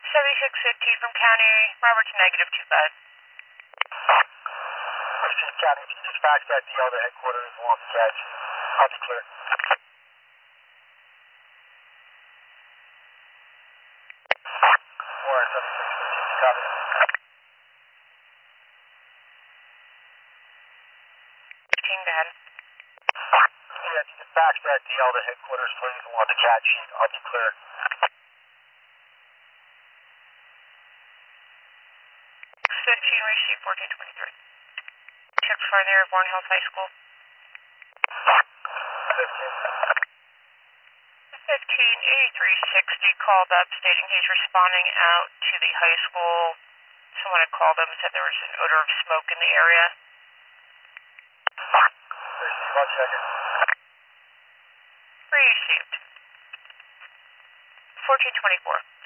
7615 from County, Roberts negative 25. County, dispatch that DL to headquarters along the catch. I'll be clear. Warren 7615, copy. Bad. Yeah, dispatch that DL to headquarters, please, along the catch sheet. I'll be clear. 15, receive 1423. Check for there, Bourne Hills High School. 8360 called up stating he's responding out to the high school. Someone had called him and said there was an odor of smoke in the area. Receive, I'll check it. Received. 1424.